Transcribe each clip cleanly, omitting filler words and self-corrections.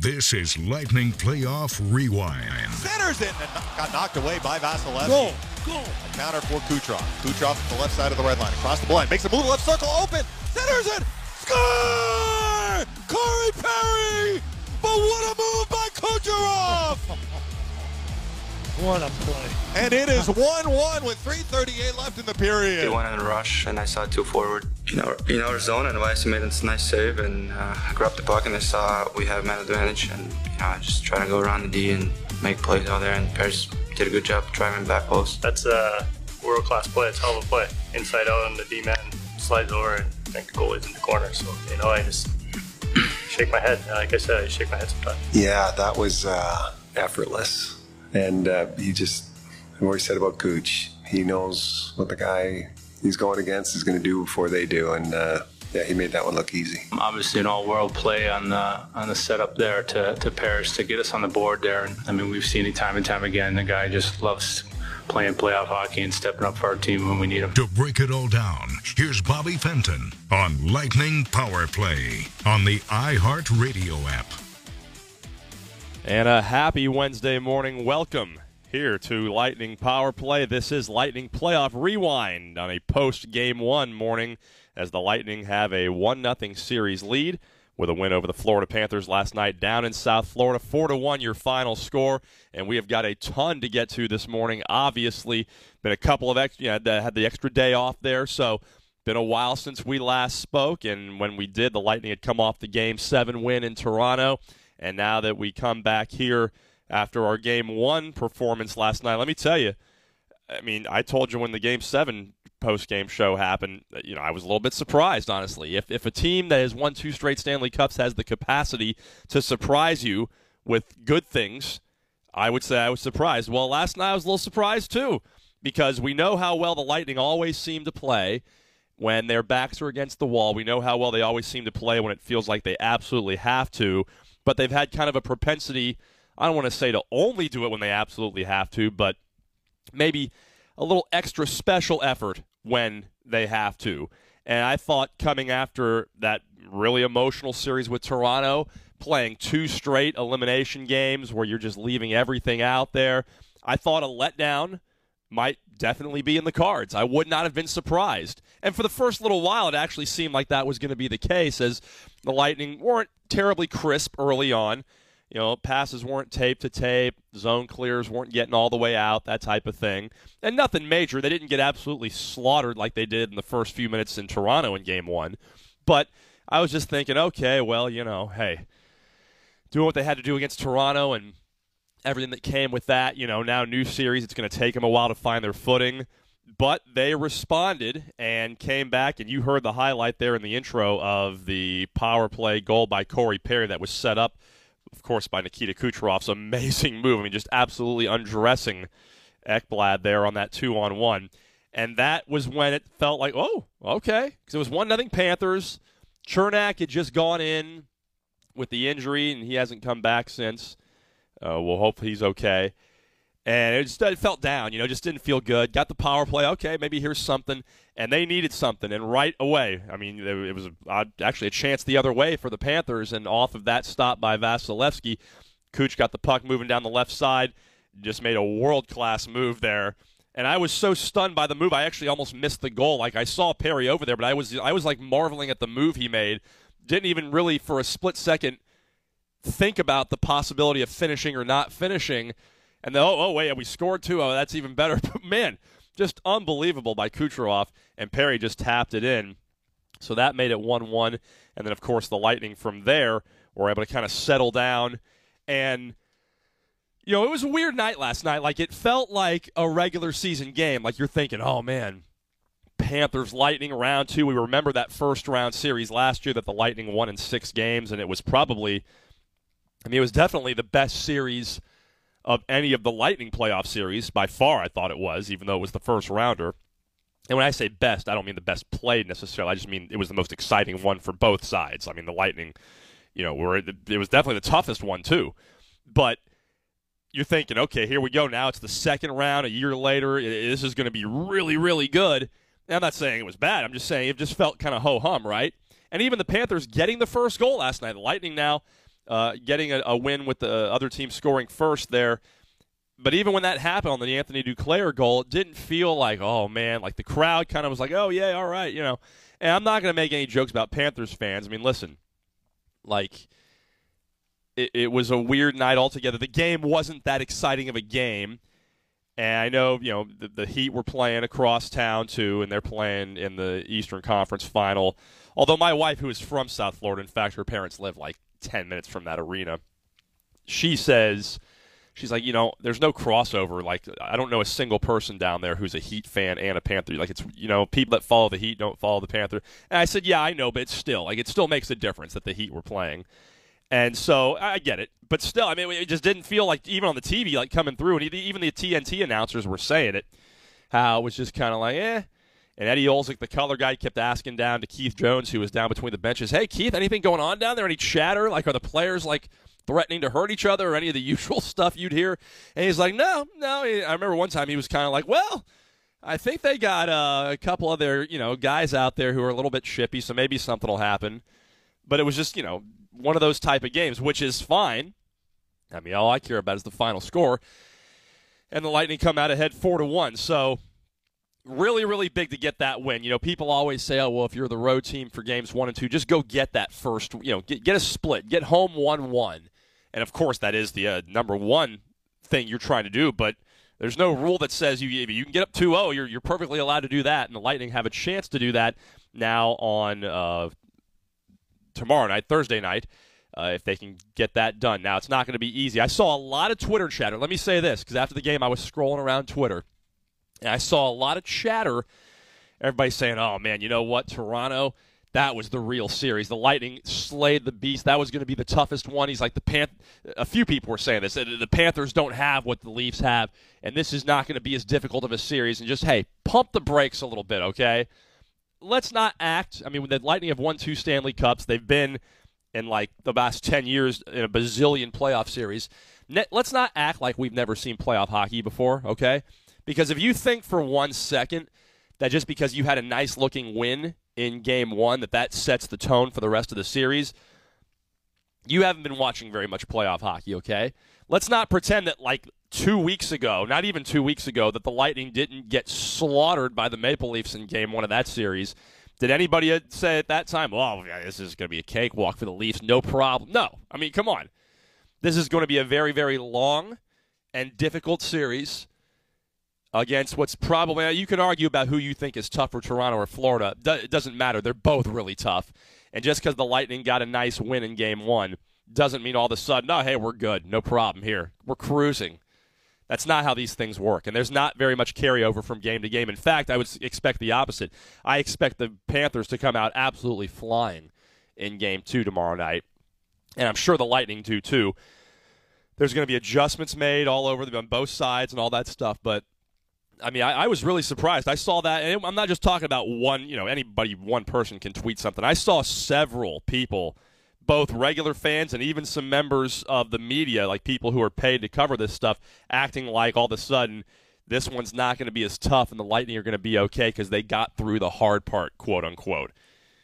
This is Lightning Playoff Rewind. Centers it and got knocked away by Vasilevsky. Go. A counter for Kucherov. Kucherov at the left side of the red line. Across the blind. Makes a move. Left circle open. Centers it. Score! Corey Perry! But what a move by Kucherov! What a play. And it is 1-1 with 3:38 left in the period. They went in a rush, and I saw two forward. In our zone, and Weiss made a nice save and grabbed the puck, and I saw we have man advantage, and I just trying to go around the D and make plays out there, and Paris did a good job driving back post. That's a world-class play. It's a hell of a play. Inside out, and the D-man slides over, and I think the goalie's in the corner. So, I just shake my head. Like I said, I shake my head sometimes. Yeah, that was effortless. And I've always said about Cooch, he knows what the guy he's going against is going to do before they do, and he made that one look easy. Obviously an all-world play on the setup there to Paris to get us on the board there. And I mean, we've seen it time and time again. The guy just loves playing playoff hockey and stepping up for our team when we need him. To break it all down, here's Bobby Fenton on Lightning Power Play on the iHeartRadio app. And a happy Wednesday morning. Welcome here to Lightning Power Play. This is Lightning Playoff Rewind on a post-Game 1 morning as the Lightning have a 1-0 series lead with a win over the Florida Panthers last night down in South Florida. 4-1 your final score, and we have got a ton to get to this morning. Obviously, been a couple of had the extra day off there, so been a while since we last spoke, and when we did, the Lightning had come off the Game 7 win in Toronto. And now that we come back here after our Game 1 performance last night, let me tell you, I mean, I told you when the Game 7 post-game show happened, I was a little bit surprised, honestly. If a team that has won 2 straight Stanley Cups has the capacity to surprise you with good things, I would say I was surprised. Well, last night I was a little surprised, too, because we know how well the Lightning always seem to play when their backs are against the wall. We know how well they always seem to play when it feels like they absolutely have to. But they've had kind of a propensity, I don't want to say to only do it when they absolutely have to, but maybe a little extra special effort when they have to. And I thought coming after that really emotional series with Toronto, playing 2 straight elimination games where you're just leaving everything out there, I thought a letdown might definitely be in the cards. I would not have been surprised. And for the first little while, it actually seemed like that was going to be the case, as the Lightning weren't terribly crisp early on. Passes weren't tape to tape, zone clears weren't getting all the way out, that type of thing. And nothing major. They didn't get absolutely slaughtered like they did in the first few minutes in Toronto in Game 1. But I was just thinking, okay, well, hey, doing what they had to do against Toronto and everything that came with that, now new series, it's going to take them a while to find their footing. But they responded and came back, and you heard the highlight there in the intro of the power play goal by Corey Perry that was set up, of course, by Nikita Kucherov's amazing move. I mean, just absolutely undressing Ekblad there on that 2-on-1. And that was when it felt like, oh, okay, because it was 1-0 Panthers. Chernak had just gone in with the injury, and he hasn't come back since. We'll hope he's okay. And it felt down, just didn't feel good. Got the power play, okay, maybe here's something. And they needed something, and right away, I mean, it was actually a chance the other way for the Panthers, and off of that stop by Vasilevsky, Kuch got the puck moving down the left side, just made a world-class move there. And I was so stunned by the move, I actually almost missed the goal. Like, I saw Perry over there, but I was like marveling at the move he made. Didn't even really, for a split second, think about the possibility of finishing or not finishing. And then, wait, we scored 2. Oh, that's even better. But, man, just unbelievable by Kucherov, and Perry just tapped it in. So that made it 1-1. And then, of course, the Lightning from there were able to kind of settle down. And, it was a weird night last night. Like, it felt like a regular season game. Like, you're thinking, oh, man, Panthers, Lightning, round 2. We remember that first round series last year that the Lightning won in 6 games, and it was probably, it was definitely the best series of any of the Lightning playoff series. By far, I thought it was, even though it was the first rounder. And when I say best, I don't mean the best played necessarily. I just mean it was the most exciting one for both sides. I mean, the Lightning, it was definitely the toughest one, too. But you're thinking, okay, here we go. Now it's the second round a year later. This is going to be really, really good. And I'm not saying it was bad. I'm just saying it just felt kind of ho-hum, right? And even the Panthers getting the first goal last night. The Lightning now getting a win with the other team scoring first there. But even when that happened on the Anthony Duclair goal, it didn't feel like, oh, man, like the crowd kind of was like, oh, yeah, all right, you know. And I'm not going to make any jokes about Panthers fans. I mean, listen, like it was a weird night altogether. The game wasn't that exciting of a game. And I know, you know, the Heat were playing across town, too, and they're playing in the Eastern Conference Final. Although my wife, who is from South Florida, in fact, her parents live like 10 minutes from that arena, she says, she's like, you know, there's no crossover. Like, I don't know a single person down there who's a Heat fan and a Panther. Like, it's, you know, people that follow the Heat don't follow the Panther. And I said, yeah, I know, but it's still, like, it still makes a difference that the Heat were playing. And so I get it. But still, I mean, it just didn't feel like, even on the TV, like coming through, and even the TNT announcers were saying it, how it was just kind of like, eh. And Eddie Olczyk, the color guy, kept asking down to Keith Jones, who was down between the benches, hey, Keith, anything going on down there? Any chatter? Like, are the players, like, threatening to hurt each other or any of the usual stuff you'd hear? And he's like, no. I remember one time he was kind of like, well, I think they got a couple of their, you know, guys out there who are a little bit chippy, so maybe something will happen. But it was just, you know, one of those type of games, which is fine. I mean, all I care about is the final score. And the Lightning come out ahead 4-1. So really, really big to get that win. You know, people always say, oh, well, if you're the road team for games 1 and 2, just go get that first, you know, get a split, get home 1-1. And, of course, that is the number one thing you're trying to do. But there's no rule that says you can get up 2-0. You're perfectly allowed to do that. And the Lightning have a chance to do that now on tomorrow night, Thursday night, if they can get that done. Now, it's not going to be easy. I saw a lot of Twitter chatter. Let me say this, because after the game I was scrolling around Twitter, and I saw a lot of chatter, everybody saying, oh, man, you know what, Toronto, that was the real series. The Lightning slayed the beast. That was going to be the toughest one. He's like, a few people were saying this, the Panthers don't have what the Leafs have, and this is not going to be as difficult of a series. And just, hey, pump the brakes a little bit, okay? Let's not act. I mean, the Lightning have won 2 Stanley Cups. They've been in like the last 10 years in a bazillion playoff series. Let's not act like we've never seen playoff hockey before, okay? Because if you think for 1 second that just because you had a nice-looking win in Game 1 that sets the tone for the rest of the series, you haven't been watching very much playoff hockey, okay? Let's not pretend that like 2 weeks ago, not even 2 weeks ago, that the Lightning didn't get slaughtered by the Maple Leafs in Game 1 of that series. Did anybody say at that time, oh, this is going to be a cakewalk for the Leafs, no problem? No. I mean, come on. This is going to be a very, very long and difficult series against what's probably, you can argue about who you think is tougher, Toronto or Florida. It doesn't matter. They're both really tough. And just because the Lightning got a nice win in Game 1 doesn't mean all of a sudden, oh, hey, we're good. No problem here. We're cruising. That's not how these things work, and there's not very much carryover from game to game. In fact, I would expect the opposite. I expect the Panthers to come out absolutely flying in Game 2 tomorrow night, and I'm sure the Lightning do too. There's going to be adjustments made all over on both sides and all that stuff, but I mean, I was really surprised. I saw that, and I'm not just talking about one, you know, one person can tweet something. I saw several people, both regular fans and even some members of the media, like people who are paid to cover this stuff, acting like all of a sudden this one's not going to be as tough and the Lightning are going to be okay because they got through the hard part, quote unquote.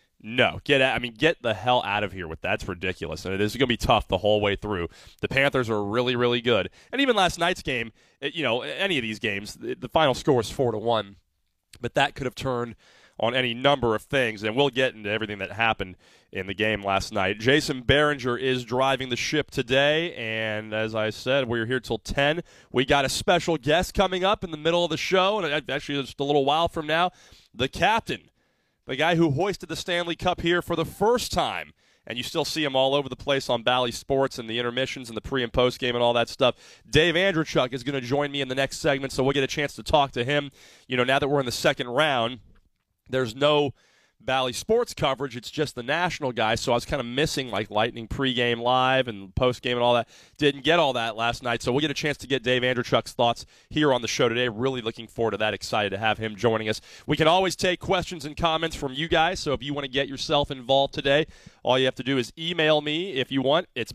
No, get the hell out of here with that. That's ridiculous. And it is going to be tough the whole way through. The Panthers are really, really good. And even last night's game, you know, any of these games, the final score is 4-1. But that could have turned on any number of things, and we'll get into everything that happened in the game last night. Jason Behringer is driving the ship today, and as I said, we're here till 10. We got a special guest coming up in the middle of the show, and actually just a little while from now, the captain, the guy who hoisted the Stanley Cup here for the first time, and you still see him all over the place on Bally Sports and the intermissions and the pre- and post-game and all that stuff. Dave Andreychuk is going to join me in the next segment, so we'll get a chance to talk to him. You know, now that we're in the second round, there's no Bally Sports coverage. It's just the national guys, so I was kind of missing like Lightning pregame live and postgame and all that. Didn't get all that last night, so we'll get a chance to get Dave Andreychuk's thoughts here on the show today. Really looking forward to that. Excited to have him joining us. We can always take questions and comments from you guys, so if you want to get yourself involved today, all you have to do is email me if you want. It's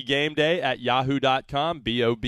BobbyGameday@yahoo.com,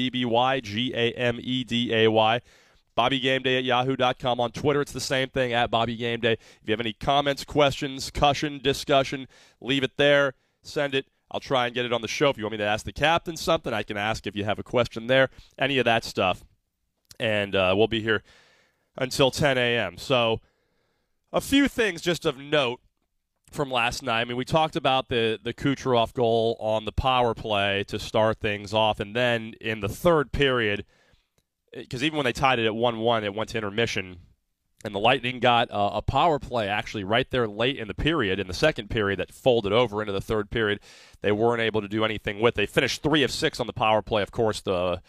BobbyGameday. BobbyGameday@yahoo.com. On Twitter, it's the same thing, @BobbyGameday. If you have any comments, questions, discussion, leave it there. Send it. I'll try and get it on the show. If you want me to ask the captain something, I can ask if you have a question there, any of that stuff. And we'll be here until 10 a.m. So a few things just of note from last night. I mean, we talked about the Kucherov goal on the power play to start things off. And then in the third period, because even when they tied it at 1-1, it went to intermission. And the Lightning got a power play actually right there late in the period, in the second period, that folded over into the third period. They weren't able to do anything with. They finished 3 of 6 on the power play. Of course, the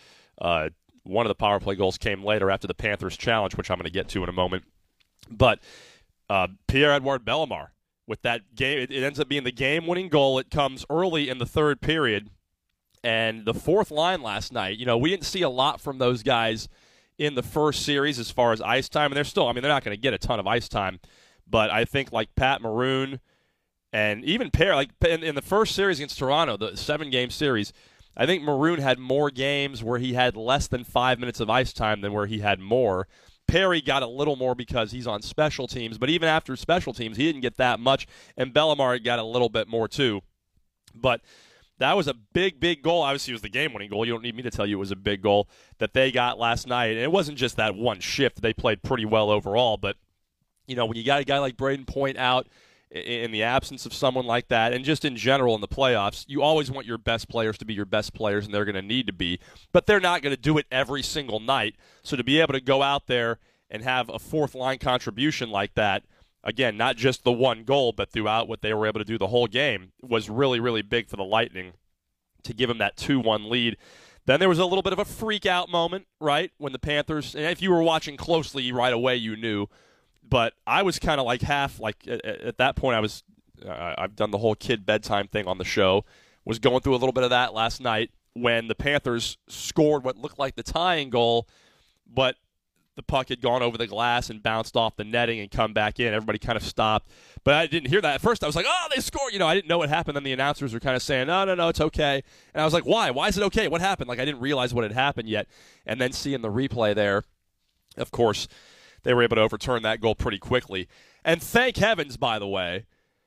one of the power play goals came later after the Panthers challenge, which I'm going to get to in a moment. But Pierre-Edouard Bellemare, with that game, it ends up being the game-winning goal. It comes early in the third period. And the fourth line last night, we didn't see a lot from those guys in the first series as far as ice time. And they're still, they're not going to get a ton of ice time. But I think like Pat Maroon and even Pierre, like in the first series against Toronto, the 7-game series, I think Maroon had more games where he had less than 5 minutes of ice time than where he had more. Perry got a little more because he's on special teams, but even after special teams, he didn't get that much, and Bellemare got a little bit more too. But that was a big, big goal. Obviously, it was the game-winning goal. You don't need me to tell you it was a big goal that they got last night. And it wasn't just that one shift. They played pretty well overall. But, when you got a guy like Braden Point out in the absence of someone like that, and just in general in the playoffs, you always want your best players to be your best players, and they're going to need to be. But they're not going to do it every single night. So to be able to go out there and have a fourth-line contribution like that, again, not just the one goal, but throughout what they were able to do the whole game, was really, really big for the Lightning to give them that 2-1 lead. Then there was a little bit of a freak-out moment, right, when the Panthers, and if you were watching closely right away, you knew. But I was kind of like half, like at that point I've done the whole kid bedtime thing on the show, was going through a little bit of that last night when the Panthers scored what looked like the tying goal, but the puck had gone over the glass and bounced off the netting and come back in. Everybody kind of stopped. But I didn't hear that. At first I was like, oh, they scored. I didn't know what happened. Then the announcers were kind of saying, no, it's okay. And I was like, why? Why is it okay? What happened? Like I didn't realize what had happened yet. And then seeing the replay there, of course, they were able to overturn that goal pretty quickly. And thank heavens, by the way,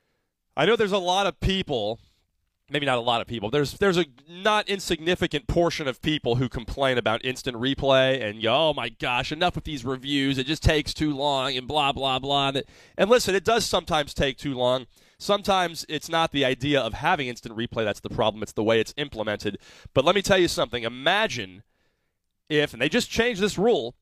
I know there's a lot of people, maybe not a lot of people, there's a not insignificant portion of people who complain about instant replay and go, oh my gosh, enough with these reviews, it just takes too long and blah, blah, blah. And listen, it does sometimes take too long. Sometimes it's not the idea of having instant replay that's the problem, it's the way it's implemented. But let me tell you something, imagine if, and they just changed this rule,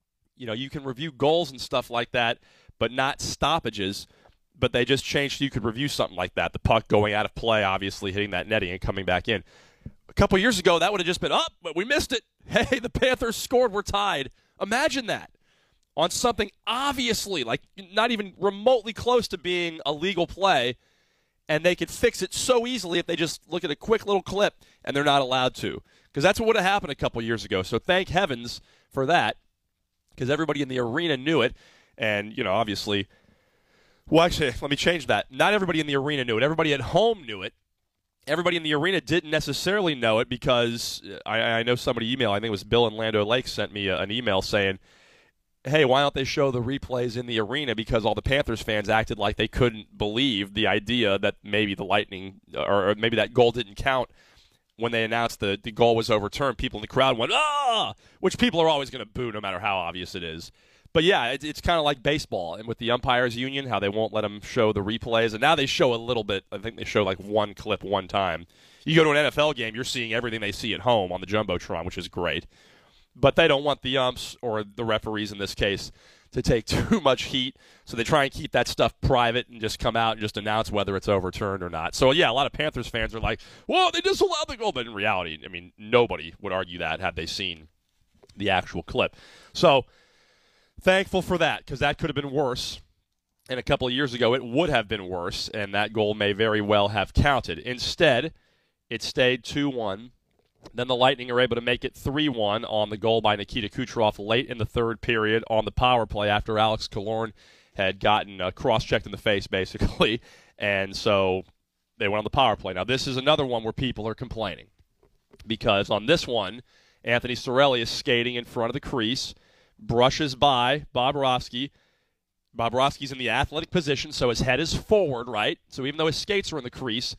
you can review goals and stuff like that, but not stoppages. But they just changed so you could review something like that. The puck going out of play, obviously hitting that netting and coming back in. A couple years ago, that would have just been, but we missed it. Hey, the Panthers scored, we're tied. Imagine that. On something obviously, like not even remotely close to being a legal play, and they could fix it so easily if they just look at a quick little clip, and they're not allowed to. Because that's what would have happened a couple years ago. So thank heavens for that, because everybody in the arena knew it. And, obviously, well, actually, let me change that. Not everybody in the arena knew it. Everybody at home knew it. Everybody in the arena didn't necessarily know it because I know somebody emailed, I think it was Bill in Lando Lake, sent me an email saying, hey, why don't they show the replays in the arena? Because all the Panthers fans acted like they couldn't believe the idea that maybe the Lightning, or maybe that goal didn't count when they announced the goal was overturned. People in the crowd went, which people are always going to boo no matter how obvious it is. But yeah, it's kind of like baseball, and with the umpires union, how they won't let them show the replays, and now they show a little bit. I think they show like one clip one time. You go to an NFL game, you're seeing everything they see at home on the Jumbotron, which is great. But they don't want the umps, or the referees in this case, to take too much heat, so they try and keep that stuff private and just come out and just announce whether it's overturned or not. So yeah, a lot of Panthers fans are like, well, they disallowed the goal, but in reality, nobody would argue that had they seen the actual clip. So thankful for that, because that could have been worse. And a couple of years ago, it would have been worse, and that goal may very well have counted. Instead, it stayed 2-1. Then the Lightning are able to make it 3-1 on the goal by Nikita Kucherov late in the third period on the power play after Alex Killorn had gotten cross-checked in the face, basically. And so they went on the power play. Now, this is another one where people are complaining, because on this one, Anthony Cirelli is skating in front of the crease, brushes by Bobrovsky. Bobrovsky's in the athletic position, so his head is forward, right? So even though his skates are in the crease,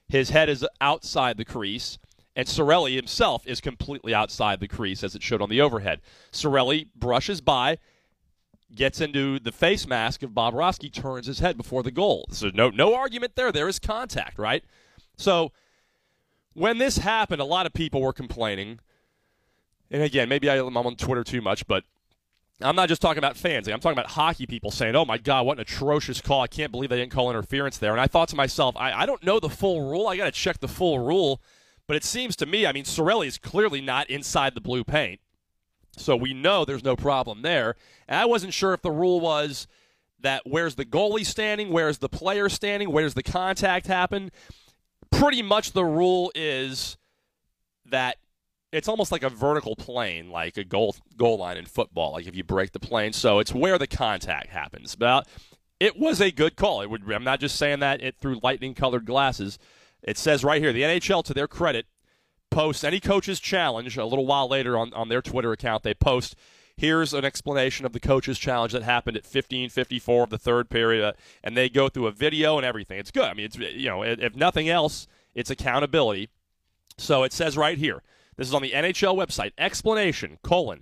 his head is outside the crease, and Cirelli himself is completely outside the crease, as it showed on the overhead. Cirelli brushes by, gets into the face mask of Bobrovsky, turns his head before the goal. So no argument there. There is contact, right? So when this happened, a lot of people were complaining. And again, maybe I'm on Twitter too much, but I'm not just talking about fans. I'm talking about hockey people saying, oh, my God, what an atrocious call. I can't believe they didn't call interference there. And I thought to myself, I don't know the full rule. I got to check the full rule. But it seems to me, I mean, Cirelli is clearly not inside the blue paint. So we know there's no problem there. And I wasn't sure if the rule was that where's the goalie standing, where's the player standing, where's the contact happen. Pretty much the rule is that it's almost like a vertical plane, like a goal line in football, like if you break the plane. So it's where the contact happens. But it was a good call. I'm not just saying that through lightning-colored glasses. It says right here, the NHL, to their credit, posts any coach's challenge. A little while later on their Twitter account, they post, here's an explanation of the coach's challenge that happened at 15:54 of the third period, and they go through a video and everything. It's good. I mean, it's, if nothing else, it's accountability. So it says right here, this is on the NHL website, explanation, :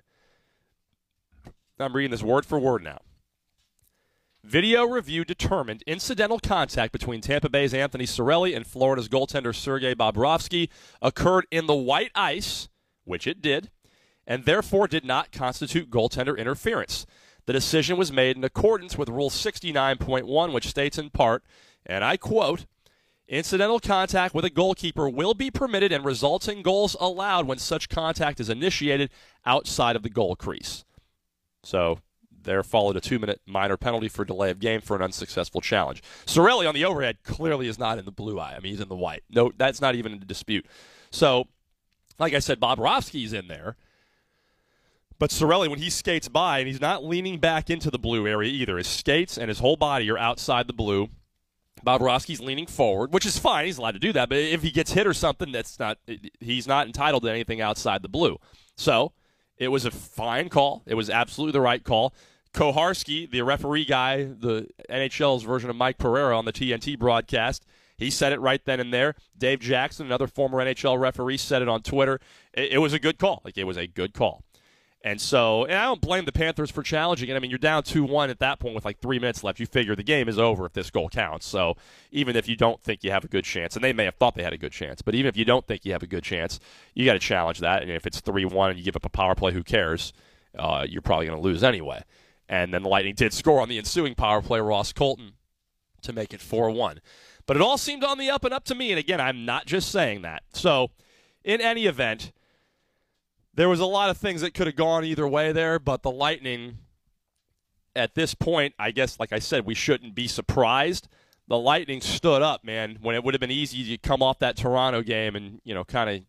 I'm reading this word for word now. Video review determined incidental contact between Tampa Bay's Anthony Cirelli and Florida's goaltender Sergei Bobrovsky occurred in the white ice, which it did, and therefore did not constitute goaltender interference. The decision was made in accordance with Rule 69.1, which states in part, and I quote, incidental contact with a goalkeeper will be permitted and results in goals allowed when such contact is initiated outside of the goal crease. So there followed a 2-minute minor penalty for delay of game for an unsuccessful challenge. Cirelli on the overhead clearly is not in the blue eye. I mean, he's in the white. No, that's not even a dispute. So, like I said, Bobrovsky's in there. But Cirelli, when he skates by, and he's not leaning back into the blue area either. His skates and his whole body are outside the blue. Bobrovsky's leaning forward, which is fine. He's allowed to do that. But if he gets hit or something, he's not entitled to anything outside the blue. So it was a fine call. It was absolutely the right call. Koharski, the referee guy, the NHL's version of Mike Pereira on the TNT broadcast, he said it right then and there. Dave Jackson, another former NHL referee, said it on Twitter. It was a good call. It was a good call. And I don't blame the Panthers for challenging it. I mean, you're down 2-1 at that point with 3 minutes left. You figure the game is over if this goal counts. So even if you don't think you have a good chance, and they may have thought they had a good chance, but even if you don't think you have a good chance, you got to challenge that. And if it's 3-1 and you give up a power play, who cares? You're probably going to lose anyway. And then the Lightning did score on the ensuing power play, Ross Colton, to make it 4-1. But it all seemed on the up and up to me. And again, I'm not just saying that. So in any event, there was a lot of things that could have gone either way there, but the Lightning, at this point, I guess, like I said, we shouldn't be surprised. The Lightning stood up, man, when it would have been easy to come off that Toronto game and, kind of,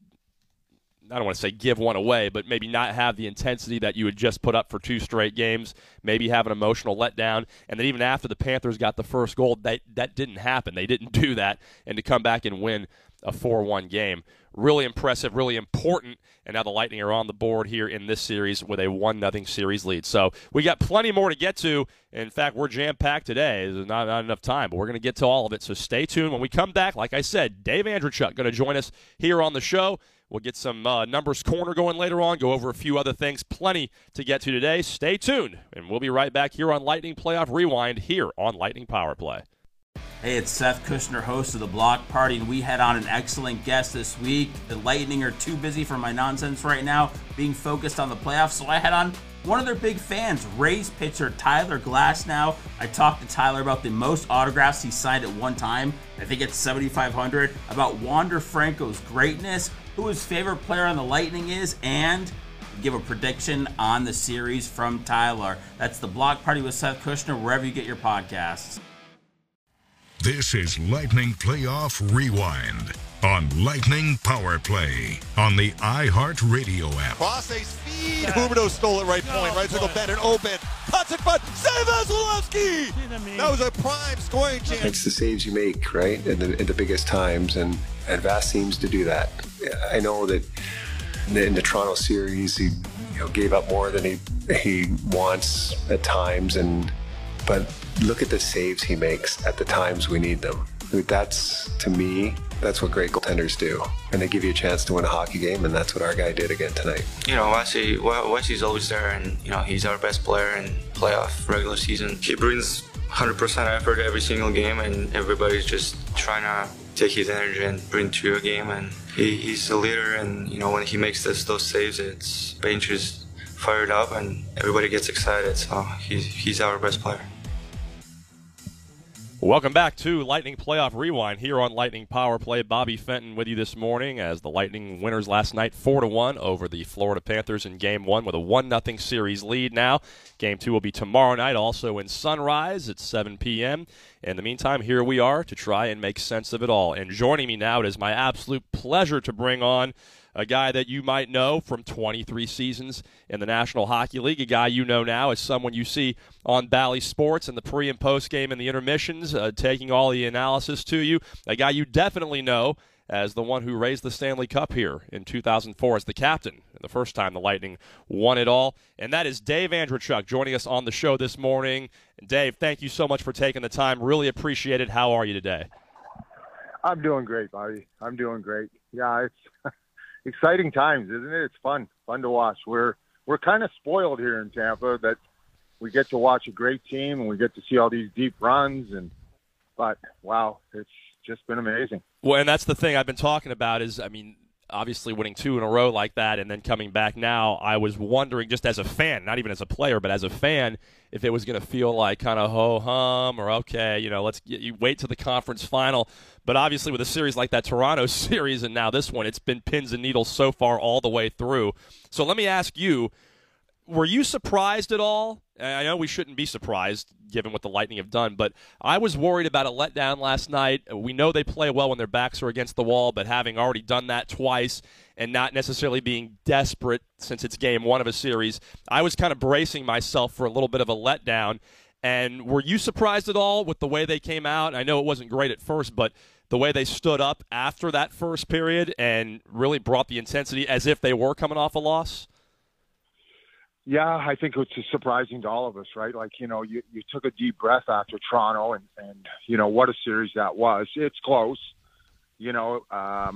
I don't want to say give one away, but maybe not have the intensity that you had just put up for 2 straight games, maybe have an emotional letdown. And then even after the Panthers got the first goal, that didn't happen. They didn't do that. And to come back and win a 4-1 game, really impressive, really important. And now the Lightning are on the board here in this series with a 1-0 series lead. So we got plenty more to get to. In fact, we're jam-packed today. There's not enough time, but we're going to get to all of it. So stay tuned. When we come back, like I said, Dave Andreychuk going to join us here on the show. We'll get some Numbers Corner going later on, go over a few other things. Plenty to get to today. Stay tuned, and we'll be right back here on Lightning Playoff Rewind here on Lightning Power Play. Hey, it's Seth Kushner, host of The Block Party, and we had on an excellent guest this week. The Lightning are too busy for my nonsense right now, being focused on the playoffs, so I had on one of their big fans, Rays pitcher Tyler Glasnow. I talked to Tyler about the most autographs he signed at one time. I think it's 7,500. About Wander Franco's greatness, who his favorite player on the Lightning is, and give a prediction on the series from Tyler. That's The Block Party with Seth Kushner, wherever you get your podcasts. This is Lightning Playoff Rewind on Lightning Power Play on the iHeartRadio app. Cross-a speed. Huberdeau stole it right point. Right circle, bend and open. Cuts it front. Save Vasilevsky! That was a prime scoring chance. It's the saves you make, right, at the biggest times, and Vass seems to do that. I know that in the Toronto series, he gave up more than he wants at times, but look at the saves he makes at the times we need them. That's, to me, That's what great goaltenders do. And they give you a chance to win a hockey game, and that's what our guy did again tonight. You know, Wesley's always there, and, you know, he's our best player in playoff regular season. He brings 100% effort every single game, and everybody's just trying to take his energy and bring to a game. And he's a leader, and, you know, when he makes those saves, it's bench is fired up, and everybody gets excited. So he's our best player. Welcome back to Lightning Playoff Rewind here on Lightning Power Play. Bobby Fenton with you this morning as the Lightning winners last night 4-1 over the Florida Panthers in Game 1 with a 1-0 series lead now. Game 2 will be tomorrow night, also in Sunrise at 7 p.m. In the meantime, here we are to try and make sense of it all. And joining me now, it is my absolute pleasure to bring on a guy that you might know from 23 seasons in the National Hockey League, a guy you know now as someone you see on Bally Sports in the pre- and post-game and the intermissions, taking all the analysis to you, a guy you definitely know as the one who raised the Stanley Cup here in 2004 as the captain, the first time the Lightning won it all, and that is Dave Andreychuk joining us on the show this morning. Dave, thank you so much for taking the time. Really appreciate it. How are you today? I'm doing great, Bobby. I'm doing great. Yeah, it's exciting times, isn't it? It's fun to watch. We're kind of spoiled here in Tampa that we get to watch a great team and we get to see all these deep runs. But wow, it's just been amazing. Well, and that's the thing I've been talking about is, I mean, obviously winning 2 in a row like that and then coming back now, I was wondering just as a fan, not even as a player, but as a fan, if it was going to feel like kind of ho-hum or okay, you know, you wait to the conference final. But obviously with a series like that Toronto series and now this one, it's been pins and needles so far all the way through. So let me ask you, were you surprised at all? I know we shouldn't be surprised given what the Lightning have done, but I was worried about a letdown last night. We know they play well when their backs are against the wall, but having already done that twice and not necessarily being desperate since it's game 1 of a series, I was kind of bracing myself for a little bit of a letdown. And were you surprised at all with the way they came out? I know it wasn't great at first, but the way they stood up after that first period and really brought the intensity as if they were coming off a loss? Yeah, I think it's surprising to all of us, right? Like, you know, you took a deep breath after Toronto and you know, what a series that was. It's close. Toronto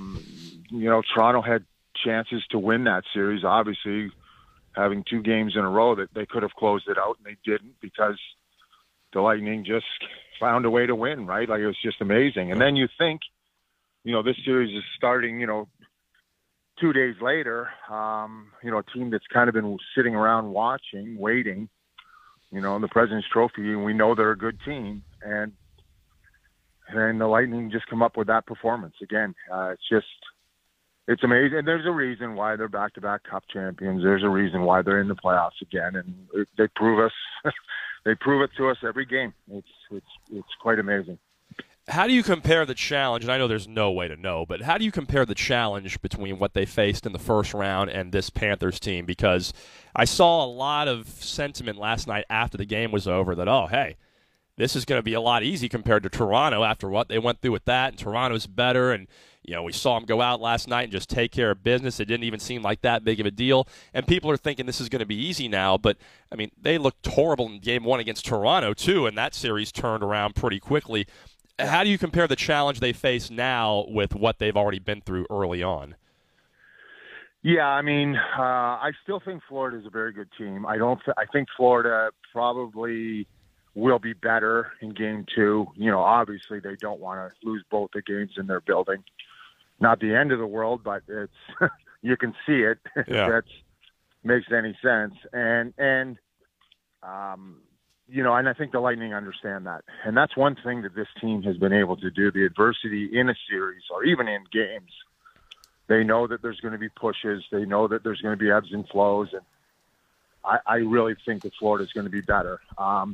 had chances to win that series, obviously, having 2 games in a row that they could have closed it out, and they didn't because the Lightning just found a way to win, right? Like, it was just amazing. And then you think, you know, this series is starting, you know, 2 days later, a team that's kind of been sitting around watching, waiting, you know, the President's Trophy, and we know they're a good team. And the Lightning just come up with that performance again. It's amazing. And there's a reason why they're back-to-back Cup champions. There's a reason why they're in the playoffs again. And they prove they prove it to us every game. It's quite amazing. How do you compare the challenge, and I know there's no way to know, but how do you compare the challenge between what they faced in the first round and this Panthers team? Because I saw a lot of sentiment last night after the game was over that, oh, hey, this is going to be a lot easy compared to Toronto after what they went through with that, and Toronto's better, and you know, we saw them go out last night and just take care of business. It didn't even seem like that big of a deal, and people are thinking this is going to be easy now, but, I mean, they looked horrible in Game 1 against Toronto, too, and that series turned around pretty quickly. How do you compare the challenge they face now with what they've already been through early on? Yeah, I mean, I still think Florida is a very good team. I think Florida probably will be better in Game 2. You know, obviously they don't want to lose both the games in their building. Not the end of the world, but it's you can see it. Yeah. If that makes any sense. And I think the Lightning understand that. And that's one thing that this team has been able to do, the adversity in a series or even in games. They know that there's going to be pushes. They know that there's going to be ebbs and flows. And I really think that Florida is going to be better. How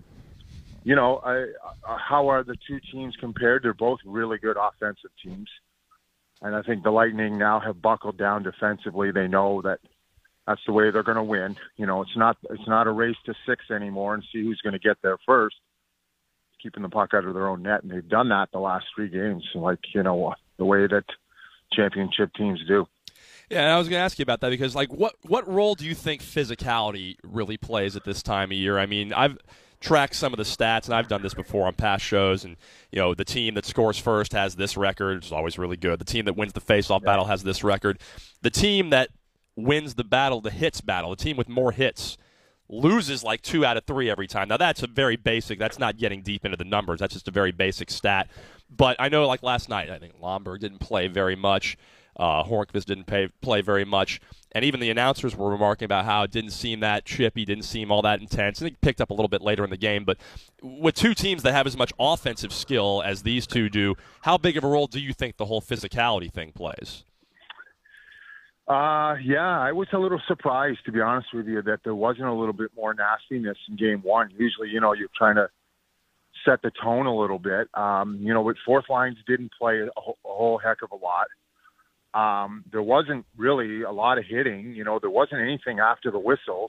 are the two teams compared? They're both really good offensive teams. And I think the Lightning now have buckled down defensively. They know that that's the way they're going to win. You know, it's not a race to 6 anymore and see who's going to get there first, keeping the puck out of their own net. And they've done that the last 3 games, like, you know, the way that championship teams do. Yeah, and I was going to ask you about that because, like, what role do you think physicality really plays at this time of year? I mean, track some of the stats, and I've done this before on past shows, and the team that scores first has this record, which is always really good. The team that wins the face-off battle has this record. The team that wins the battle, the hits battle, the team with more hits, loses like 2 out of 3 every time. Now, that's a very basic. That's not getting deep into the numbers. That's just a very basic stat. But I know, like last night, I think Lomberg didn't play very much. Hornqvist didn't play very much. And even the announcers were remarking about how it didn't seem that chippy, didn't seem all that intense. And it picked up a little bit later in the game. But with two teams that have as much offensive skill as these two do, how big of a role do you think the whole physicality thing plays? Yeah, I was a little surprised, to be honest with you, that there wasn't a little bit more nastiness in game one. Usually, you're trying to set the tone a little bit. With fourth lines didn't play a whole heck of a lot. There wasn't really a lot of hitting. There wasn't anything after the whistles.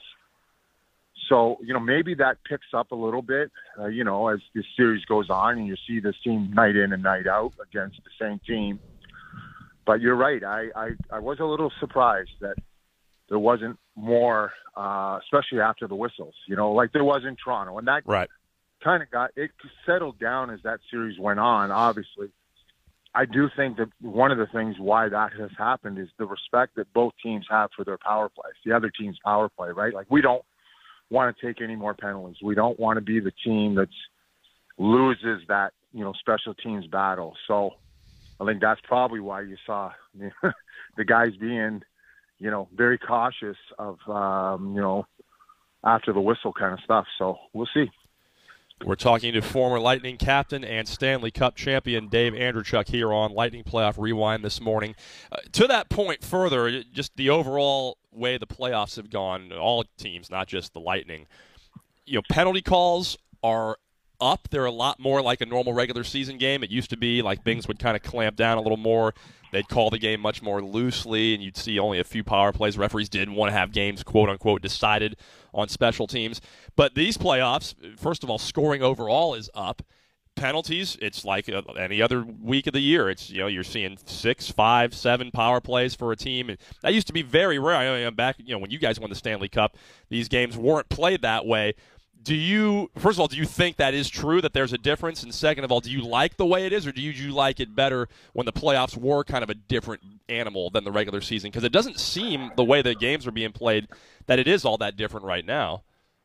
So, maybe that picks up a little bit, as this series goes on and you see this team night in and night out against the same team. But you're right. I was a little surprised that there wasn't more, especially after the whistles, like there was in Toronto. And that kind of it settled down as that series went on, obviously. I do think that one of the things why that has happened is the respect that both teams have for their power plays, the other team's power play, right? Like, we don't want to take any more penalties. We don't want to be the team that loses that, special teams battle. So I think that's probably why you saw the guys being, very cautious of, after the whistle kind of stuff. So we'll see. We're talking to former Lightning captain and Stanley Cup champion Dave Andreychuk here on Lightning Playoff Rewind this morning. To that point further, just the overall way the playoffs have gone, all teams, not just the Lightning, penalty calls are up. They're a lot more like a normal regular season game. It used to be like things would kind of clamp down a little more. They'd call the game much more loosely, and you'd see only a few power plays. Referees didn't want to have games, quote-unquote, decided on special teams. But these playoffs, first of all, scoring overall is up. Penalties, it's like any other week of the year. It's you're seeing 6, 5, 7 power plays for a team. And that used to be very rare. I know back when you guys won the Stanley Cup, these games weren't played that way. First of all, do you think that is true, that there's a difference? And second of all, do you like the way it is, or do you like it better when the playoffs were kind of a different animal than the regular season? Because it doesn't seem, the way the games are being played, that it is all that different right now.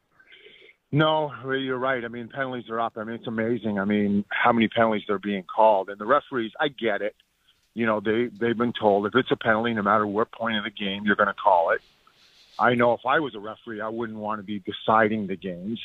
No, you're right. I mean, penalties are up. I mean, it's amazing. I mean, how many penalties are being called. And the referees, I get it. They've been told if it's a penalty, no matter what point of the game, you're going to call it. I know if I was a referee, I wouldn't want to be deciding the games,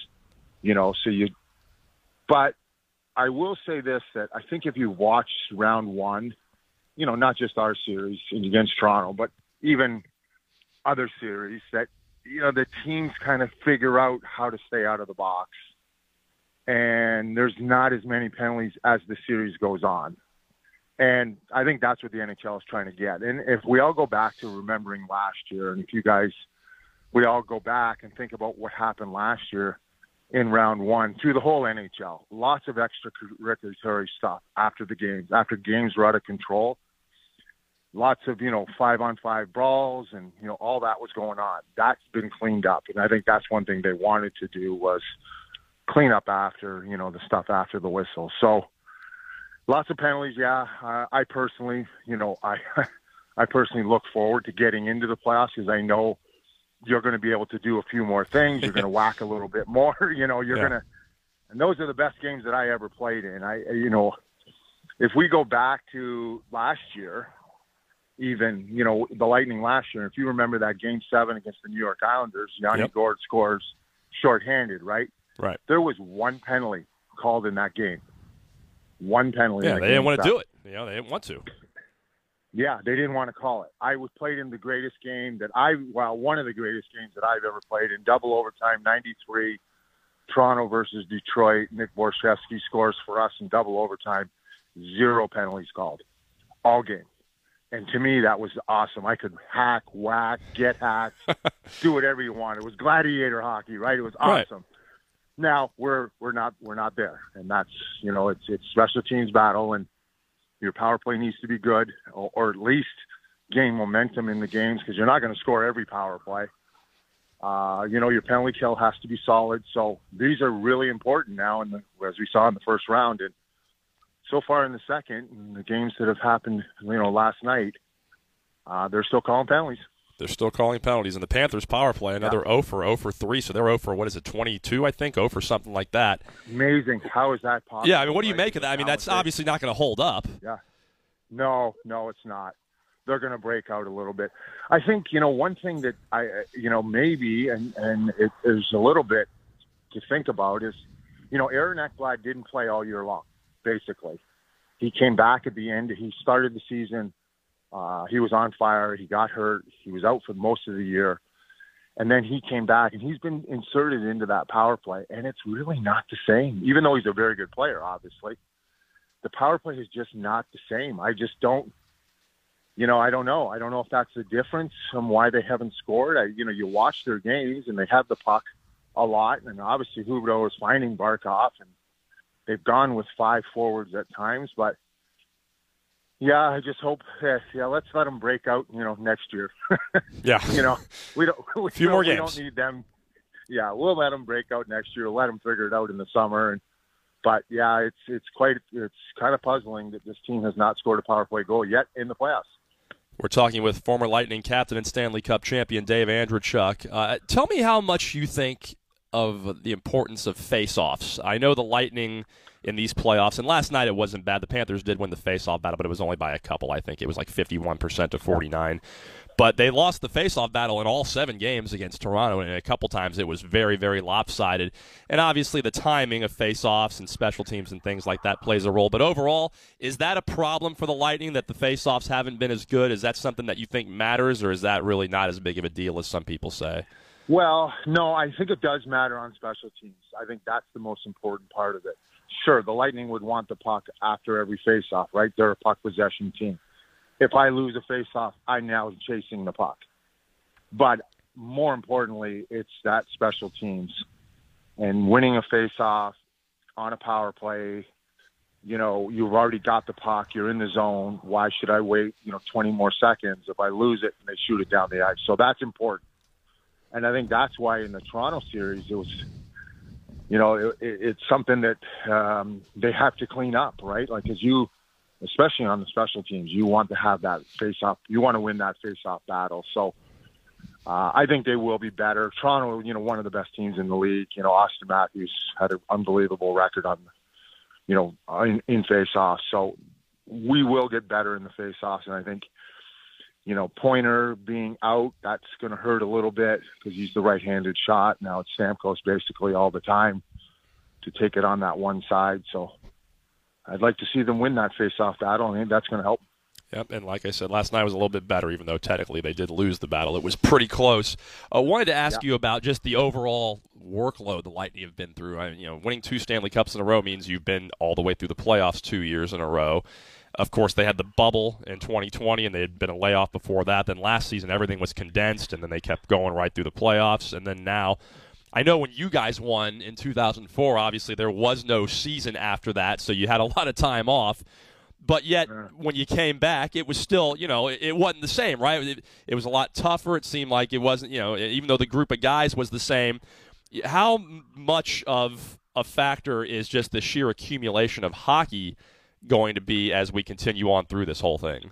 but I will say this, that I think if you watch round one, not just our series against Toronto, but even other series, that, the teams kind of figure out how to stay out of the box. And there's not as many penalties as the series goes on. And I think that's what the NHL is trying to get. And if we all go back to remembering last year, and if you guys, we all go back and think about what happened last year in round one through the whole NHL, lots of extracurricular stuff after the games, after games were out of control, lots of, 5-on-5 brawls and, all that was going on. That's been cleaned up. And I think that's one thing they wanted to do was clean up after, the stuff after the whistle. So lots of penalties. Yeah. I personally, I personally look forward to getting into the playoffs because I know you're going to be able to do a few more things. You're going to whack a little bit more, you're going to, and those are the best games that I ever played in. If we go back to last year, even, the Lightning last year, if you remember that Game 7 against the New York Islanders, Yanni Gourde scores shorthanded, right? Right. There was one penalty called in that game. One penalty. Yeah, they didn't want to do it. They didn't want to. Yeah, they didn't want to call it. I was played in the greatest game one of the greatest games that I've ever played in double overtime, 93, Toronto versus Detroit. Nick Borschevsky scores for us in double overtime, 0 penalties called, all game. And to me, that was awesome. I could hack, whack, get hacked, do whatever you want. It was gladiator hockey, right? It was awesome. Right. Now we're not there, and that's it's special teams battle, and your power play needs to be good, or at least gain momentum in the games because you're not going to score every power play. Your penalty kill has to be solid. So these are really important now, as we saw in the first round. And so far in the second, in the games that have happened, last night, they're still calling penalties. They're still calling penalties. And the Panthers' power play, another 0 for 3. So they're 0 for, 22, I think? 0 for something like that. Amazing. How is that possible? Yeah, I mean, what do you make of that? I mean, that's obviously not going to hold up. Yeah. No, it's not. They're going to break out a little bit. I think, one thing that maybe, and it is a little bit to think about is, Aaron Ekblad didn't play all year long, basically. He came back at the end. He started the season. He was on fire. He got hurt. He was out for most of the year. And then he came back, and he's been inserted into that power play, and it's really not the same. Even though he's a very good player, obviously, the power play is just not the same. I just don't, I don't know. I don't know if that's the difference and why they haven't scored. You watch their games, and they have the puck a lot, and obviously Huberdeau is finding Barkov, and they've gone with 5 forwards at times, but yeah, I just hope. Let's let them break out. Next year. Yeah. We don't. A few more games. We don't need them. Yeah, we'll let them break out next year. Let them figure it out in the summer. But yeah, it's kind of puzzling that this team has not scored a power play goal yet in the playoffs. We're talking with former Lightning captain and Stanley Cup champion Dave Andreychuk. Tell me how much you think of the importance of face-offs. I know the Lightning in these playoffs, and last night it wasn't bad. The Panthers did win the face-off battle, but it was only by a couple. I think it was like 51% to 49. But they lost the face-off battle in all 7 games against Toronto, and a couple times it was very, very lopsided. And obviously the timing of face-offs and special teams and things like that plays a role. But overall, is that a problem for the Lightning that the face-offs haven't been as good? Is that something that you think matters, or is that really not as big of a deal as some people say? Well, no, I think it does matter on special teams. I think that's the most important part of it. Sure, the Lightning would want the puck after every face-off, right? They're a puck possession team. If I lose a face-off, I'm now chasing the puck. But more importantly, it's that special teams. And winning a face-off on a power play, you've already got the puck. You're in the zone. Why should I wait, 20 more seconds if I lose it and they shoot it down the ice? So that's important. And I think that's why in the Toronto series it was, it's something that they have to clean up, right? Like, especially on the special teams, you want to have that face-off. You want to win that face-off battle. So I think they will be better. Toronto, one of the best teams in the league. Austin Matthews had an unbelievable record on, in face-offs. So we will get better in the face-offs, and I think, Pointer being out, that's going to hurt a little bit because he's the right-handed shot. Now it's Stamkos basically all the time to take it on that one side. So I'd like to see them win that face-off battle. I think that's going to help. Yep, and like I said, last night was a little bit better, even though technically they did lose the battle. It was pretty close. I wanted to ask you about just the overall workload the Lightning have been through. Winning 2 Stanley Cups in a row means you've been all the way through the playoffs 2 years in a row. Of course, they had the bubble in 2020, and they had been a layoff before that. Then last season, everything was condensed, and then they kept going right through the playoffs. And then now, I know when you guys won in 2004, obviously there was no season after that, so you had a lot of time off. But yet, when you came back, it was still, it wasn't the same, right? It was a lot tougher. It seemed like it wasn't, even though the group of guys was the same. How much of a factor is just the sheer accumulation of hockey going to be as we continue on through this whole thing?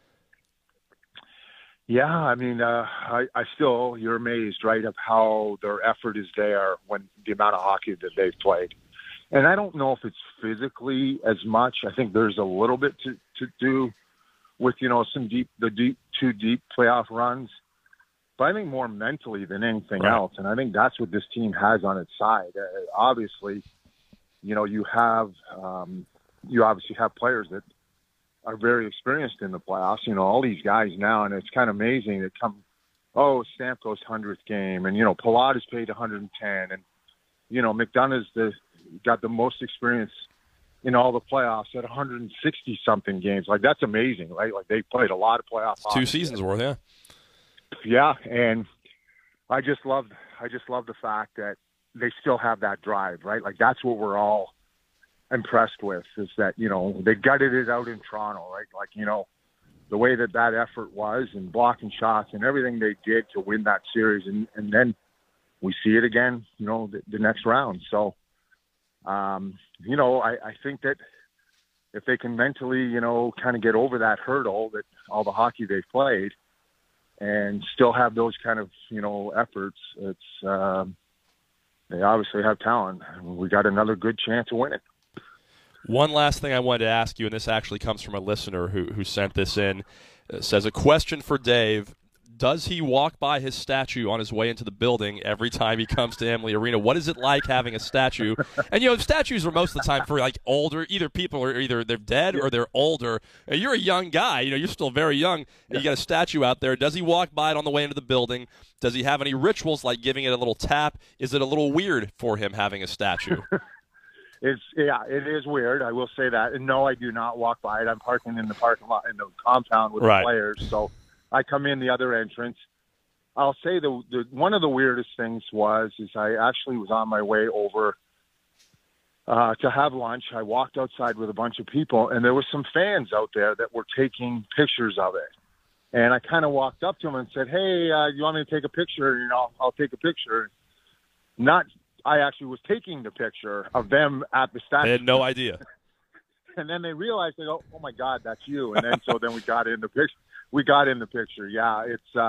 Yeah, I mean, I still, you're amazed, right, of how their effort is there when the amount of hockey that they've played. And I don't know if it's physically as much. I think there's a little bit to do with, some two deep playoff runs. But I think more mentally than anything else. And I think that's what this team has on its side. Obviously, you obviously have players that are very experienced in the playoffs. All these guys now, and it's kind of amazing that Stamkos' 100th game, and, Palat has played 110, and, McDonough's got the most experience in all the playoffs at 160-something games. Like, that's amazing, right? Like, they played a lot of playoff hockey. 2 seasons worth, yeah. Yeah, and I just love the fact that they still have that drive, right? Like, that's what we're all impressed with, is that, they gutted it out in Toronto, right? Like, the way that effort was, and blocking shots and everything they did to win that series, and then we see it again, the next round. So, I think that if they can mentally, kind of get over that hurdle, that all the hockey they've played, and still have those kind of, efforts, it's they obviously have talent. We got another good chance of winning. One last thing I wanted to ask you, and this actually comes from a listener who sent this in. It says, a question for Dave. Does he walk by his statue on his way into the building every time he comes to Amalie Arena? What is it like having a statue? And, statues are most of the time for, older, either people are either they're dead or they're older. You're a young guy. You're still very young. And you got a statue out there. Does he walk by it on the way into the building? Does he have any rituals like giving it a little tap? Is it a little weird for him having a statue? It is weird. I will say that. And no, I do not walk by it. I'm parking in the parking lot in the compound with the players. So I come in the other entrance. I'll say the one of the weirdest things is I actually was on my way over to have lunch. I walked outside with a bunch of people, and there were some fans out there that were taking pictures of it. And I kind of walked up to them and said, "Hey, you want me to take a picture? I'll take a picture." I actually was taking the picture of them at the statue. I had no idea. And then they realized, they go, "Oh my God, that's you!" And then we got in the picture. We got in the picture. Yeah,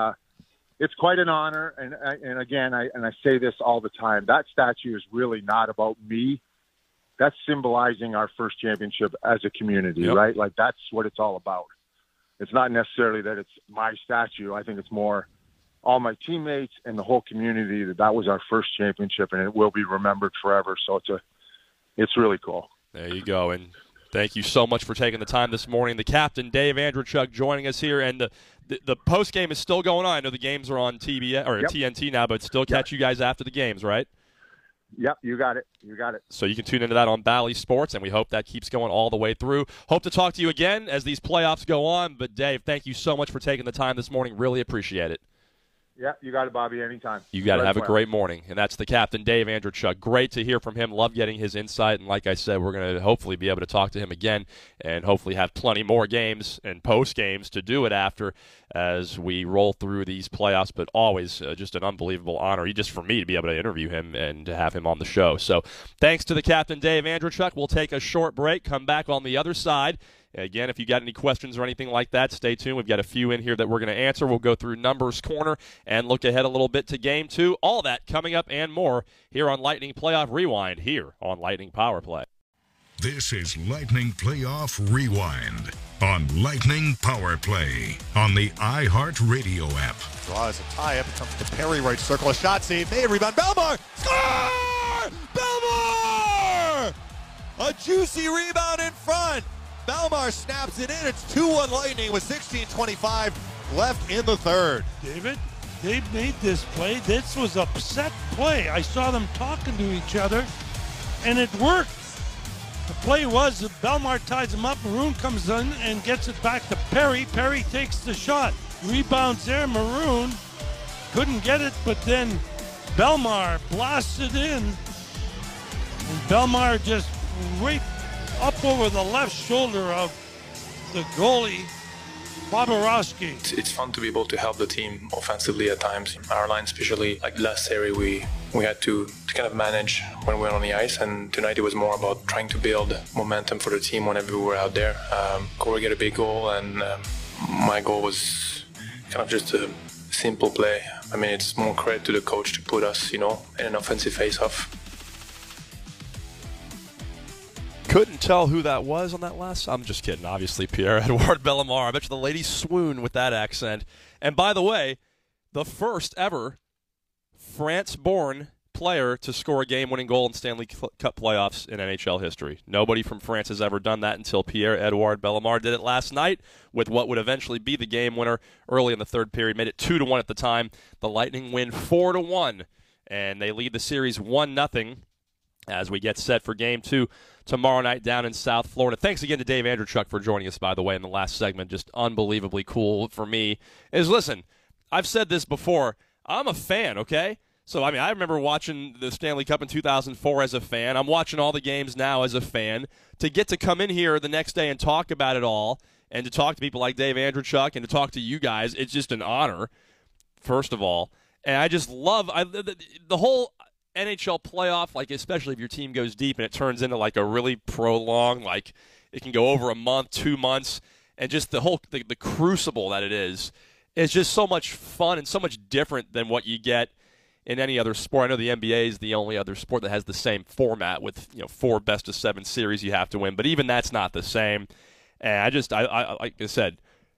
it's quite an honor. And again, I say this all the time. That statue is really not about me. That's symbolizing our first championship as a community, right? Like, that's what it's all about. It's not necessarily that it's my statue. I think it's more all my teammates and the whole community that was our first championship, and it will be remembered forever. So it's really cool. There you go. And thank you so much for taking the time this morning. The captain, Dave Andreychuk, joining us here, and the post game is still going on. I know the games are on TBS or TNT now, but still catch you guys after the games, right? Yep, you got it. So you can tune into that on Bally Sports, and we hope that keeps going all the way through. Hope to talk to you again as these playoffs go on. But Dave, thank you so much for taking the time this morning. Really appreciate it. Yeah, you got it, Bobby, anytime. You got to have a great morning. And that's the captain, Dave Andreychuk. Great to hear from him. Love getting his insight. And like I said, we're going to hopefully be able to talk to him again and hopefully have plenty more games and post games to do it after as we roll through these playoffs. But always just an unbelievable honor, just for me to be able to interview him and to have him on the show. So thanks to the captain, Dave Andreychuk. We'll take a short break, come back on the other side. Again, if you got any questions or anything like that, stay tuned. We've got a few in here that we're going to answer. We'll go through Numbers Corner and look ahead a little bit to Game 2. All that coming up and more here on Lightning Playoff Rewind here on Lightning Power Play. This is Lightning Playoff Rewind on Lightning Power Play on the iHeartRadio app. Draws a tie-up. It comes to Perry, right circle. A shot save made. Rebound. Bellemare. Score! Bellemare! A juicy rebound in front. Bellemare snaps it in. It's 2-1 Lightning with 16:25 left in the third. David, they made this play. This was a set play. I saw them talking to each other, and it worked. The play was that Bellemare ties him up. Maroon comes in and gets it back to Perry. Perry takes the shot. Rebounds there. Maroon couldn't get it, but then Bellemare blasted in. And Bellemare just right up over the left shoulder of the goalie, Bobrovsky. It's fun to be able to help the team offensively at times. Our line, especially like last series, we had to kind of manage when we were on the ice, and tonight it was more about trying to build momentum for the team whenever we were out there. Corey got a big goal, and my goal was kind of just a simple play. I mean, it's more credit to the coach to put us, in an offensive face-off. Couldn't tell who that was on that last. I'm just kidding. Obviously, Pierre-Edouard Bellemare. I bet you the ladies swoon with that accent. And by the way, the first ever France-born player to score a game-winning goal in Stanley Cup playoffs in NHL history. Nobody from France has ever done that until Pierre-Edouard Bellemare did it last night with what would eventually be the game winner early in the third period. Made it 2-1 at the time. The Lightning win 4-1, and they lead the series 1-0 as we get set for Game 2 tomorrow night down in South Florida. Thanks again to Dave Andreychuk for joining us, by the way, in the last segment. Just unbelievably cool for me. Listen, I've said this before. I'm a fan, okay? So, I remember watching the Stanley Cup in 2004 as a fan. I'm watching all the games now as a fan. To get to come in here the next day and talk about it all, and to talk to people like Dave Andreychuk and to talk to you guys, it's just an honor, first of all. And I just love the whole NHL playoff, like especially if your team goes deep and it turns into like a really prolonged, like it can go over a month, 2 months, and just the whole the crucible that it is just so much fun and so much different than what you get in any other sport. I know the NBA is the only other sport that has the same format with 4 best-of-7 series you have to win, but even that's not the same. And I like I said,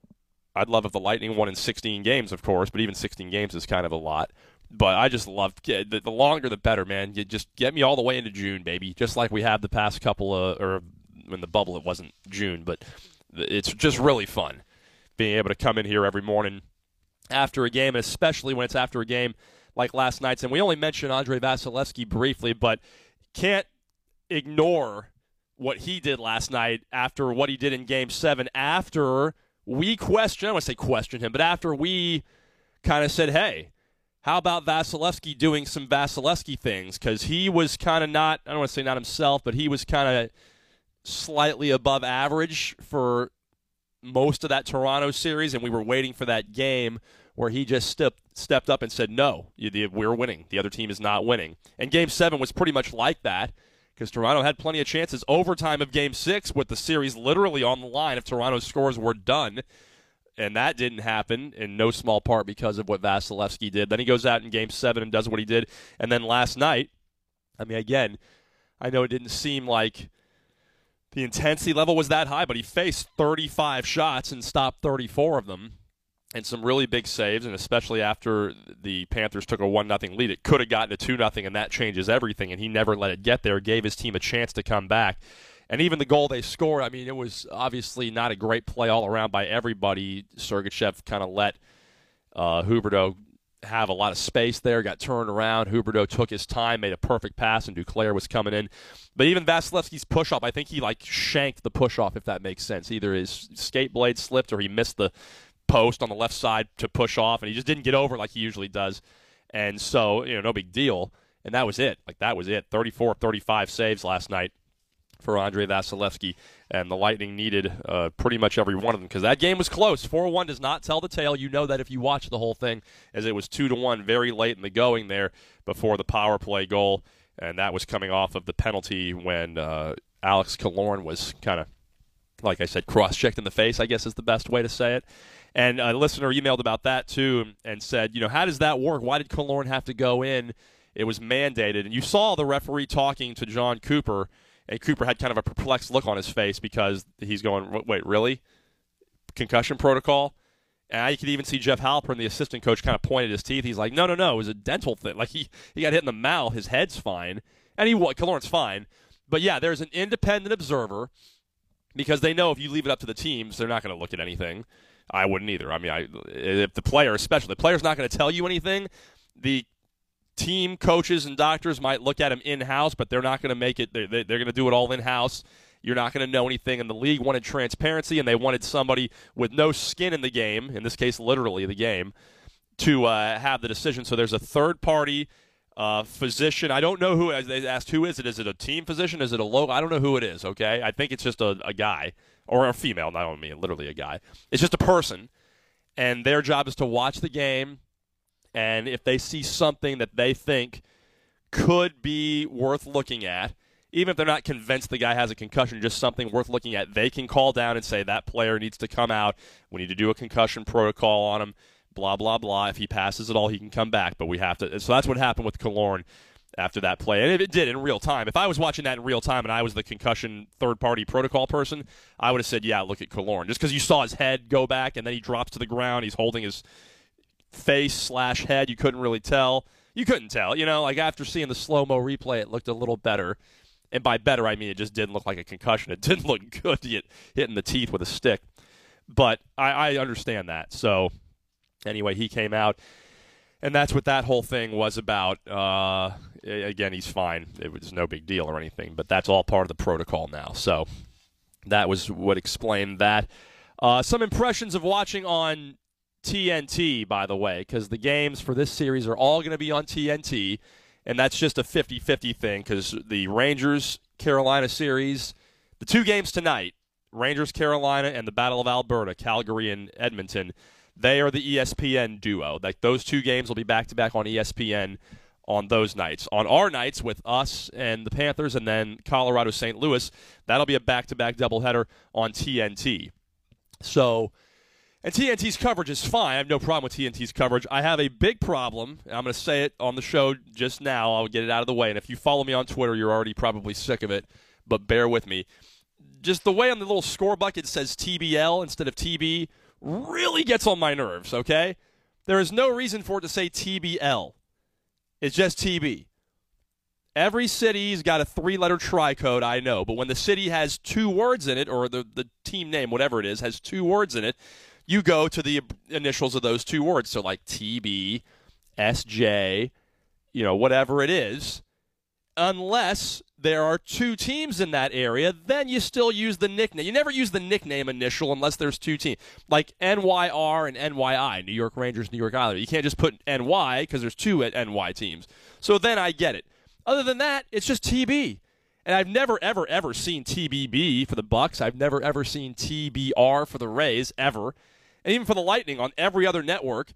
I'd love if the Lightning won in 16 games, of course, but even 16 games is kind of a lot. But I just love the longer the better, man. You just get me all the way into June, baby, just like we have the past couple of, or in the bubble it wasn't June, but it's just really fun being able to come in here every morning after a game, and especially when it's after a game like last night's. And we only mentioned Andrei Vasilevskiy briefly, but can't ignore what he did last night after what he did in Game 7, after we I don't want to say question him, but after we kind of said, hey, how about Vasilevskiy doing some Vasilevskiy things? Because he was kind of not, I don't want to say not himself, but he was kind of slightly above average for most of that Toronto series, and we were waiting for that game where he just stepped up and said, no, we're winning. The other team is not winning. And Game 7 was pretty much like that, because Toronto had plenty of chances. Overtime of Game 6 with the series literally on the line if Toronto's scores were done, and that didn't happen in no small part because of what Vasilevskiy did. Then he goes out in Game 7 and does what he did. And then last night, I mean, again, I know it didn't seem like the intensity level was that high, but he faced 35 shots and stopped 34 of them, and some really big saves, and especially after the Panthers took a 1-0 lead. It could have gotten to 2-0, and that changes everything, and he never let it get there, gave his team a chance to come back. And even the goal they scored, I mean, it was obviously not a great play all around by everybody. Sergachev kind of let Huberdeau have a lot of space there, got turned around. Huberdeau took his time, made a perfect pass, and Duclair was coming in. But even Vasilevsky's push-off, I think he shanked the push-off, if that makes sense. Either his skate blade slipped or he missed the post on the left side to push off, and he just didn't get over like he usually does. And so, no big deal. And that was it. That was it. 34 35 saves last night for Andrei Vasilevskiy, and the Lightning needed pretty much every one of them because that game was close. 4-1 does not tell the tale. You know that if you watch the whole thing, as it was 2-1 very late in the going there before the power play goal, and that was coming off of the penalty when Alex Killorn was kind of, like I said, cross-checked in the face, I guess is the best way to say it. And a listener emailed about that too and said, how does that work? Why did Killorn have to go in? It was mandated. And you saw the referee talking to John Cooper, and Cooper had kind of a perplexed look on his face because he's going, wait, really? Concussion protocol? And I could even see Jeff Halpern, the assistant coach, kind of pointed his teeth. He's like, no, it was a dental thing. Like, he got hit in the mouth. His head's fine. And Killorn's fine. But, yeah, there's an independent observer because they know if you leave it up to the teams, they're not going to look at anything. I wouldn't either. I mean, if the player, especially, the player's not going to tell you anything, the team coaches and doctors might look at him in-house, but they're not going to make it. They're going to do it all in-house. You're not going to know anything. And the league wanted transparency, and they wanted somebody with no skin in the game, in this case literally the game, to have the decision. So there's a third-party physician. I don't know who. They asked, who is it? Is it a team physician? Is it a local? I don't know who it is, okay? I think it's just a guy. Or a female, not only me, literally a guy. It's just a person, and their job is to watch the game, and if they see something that they think could be worth looking at, even if they're not convinced the guy has a concussion, just something worth looking at, they can call down and say that player needs to come out. We need to do a concussion protocol on him, blah, blah, blah. If he passes it all, he can come back, but we have to. So that's what happened with Killorn after that play. And it did in real time. If I was watching that in real time and I was the concussion third-party protocol person, I would have said, yeah, look at Killorn. Just because you saw his head go back and then he drops to the ground, he's holding his face/head, you couldn't really tell. You couldn't tell. After seeing the slow-mo replay, it looked a little better. And by better, I mean it just didn't look like a concussion. It didn't look good to get hit in the teeth with a stick. But I understand that. So anyway, he came out. And that's what that whole thing was about. Again, he's fine. It was no big deal or anything, but that's all part of the protocol now. So that was what explained that. Some impressions of watching on TNT, by the way, because the games for this series are all going to be on TNT, and that's just a 50-50 thing because the Rangers-Carolina series, the 2 games tonight, Rangers-Carolina and the Battle of Alberta, Calgary and Edmonton, They are the ESPN duo. Like, those two games will be back-to-back on ESPN on those nights. On our nights with us and the Panthers and then Colorado St. Louis, that'll be a back-to-back doubleheader on TNT. So, and TNT's coverage is fine. I have no problem with TNT's coverage. I have a big problem, and I'm going to say it on the show just now. I'll get it out of the way. And if you follow me on Twitter, you're already probably sick of it, but bear with me. Just the way on the little score bucket it says TBL instead of TB really gets on my nerves, okay? There is no reason for it to say TBL. It's just TB. Every city's got a 3-letter tri-code, I know, but when the city has 2 words in it, or the team name, whatever it is, has 2 words in it, you go to the initials of those 2 words. So like TB, SJ, whatever it is. Unless there are 2 teams in that area, then you still use the nickname. You never use the nickname initial unless there's 2 teams. Like NYR and NYI, New York Rangers, New York Islanders. You can't just put NY because there's 2 at NY teams. So then I get it. Other than that, it's just TB. And I've never, ever, ever seen TBB for the Bucks. I've never, ever seen TBR for the Rays, ever. And even for the Lightning on every other network,